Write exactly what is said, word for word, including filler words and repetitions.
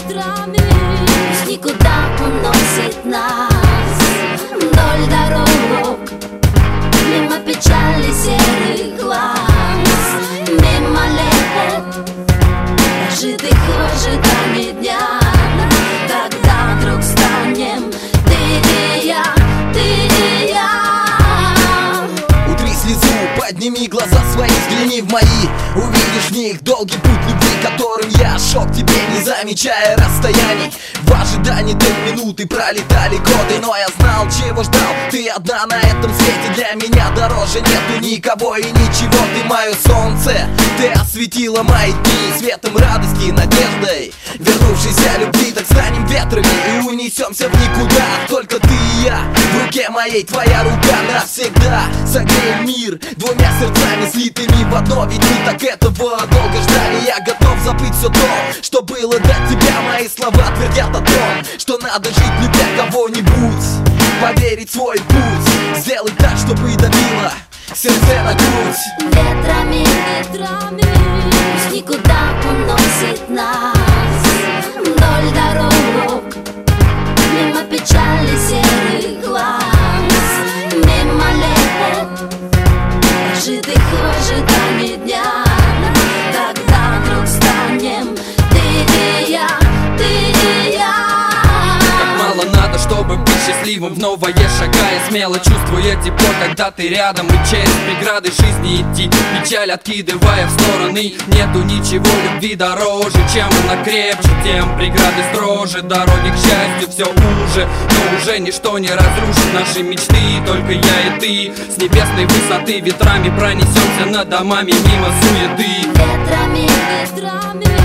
ветрами, пусть никуда уносит нас вдоль дорог, мимо печали серых глаз, мимо лет, прожитых в ожидании дня, когда вдруг станем ты и я, ты и я. Утри слезу, подними глаза свои, взгляни в мои. Увидишь в них долгий путь любви, которым я шел к тебе, не замечая расстояний. В ожидании той минуты пролетали годы, но я знал, чего ждал. Ты одна на этом свете, для меня дороже нету никого и ничего. Ты мое солнце, ты осветила мои дни светом радости и надеждой вернувшейся любви. Так станем ветрами и унесемся в никуда. Только ты и я, в руке моей твоя рука навсегда. Согреем мир двумя сердцами, слитыми в одно. Ведь мы так этого долго ждали. Я готов забыть все то, что было до тебя. Мои слова твердят о том, что надо жить, любя кого-нибудь, поверить в свой путь, сделать так, чтобы давило сердце на грудь. Ветрами, ветрами, пусть никуда уносит нас вдоль дорог, мимо печали серых глаз, мимо лет, прожитых в ожидании дня, когда вдруг станем ты и я, ты и я. Как мало надо, чтобы быть счастливым, в новое шагая смело, чувствуя тепло, когда ты рядом, и через преграды жизни идти, печаль откидывая в стороны. Нету ничего любви дороже, чем она крепче, тем преграды строже, дороги к счастью все уже, но уже ничто не разрушит наши мечты. Только я и ты с небесной высоты ветрами пронесемся над домами мимо суеты. Ветрами, ветрами,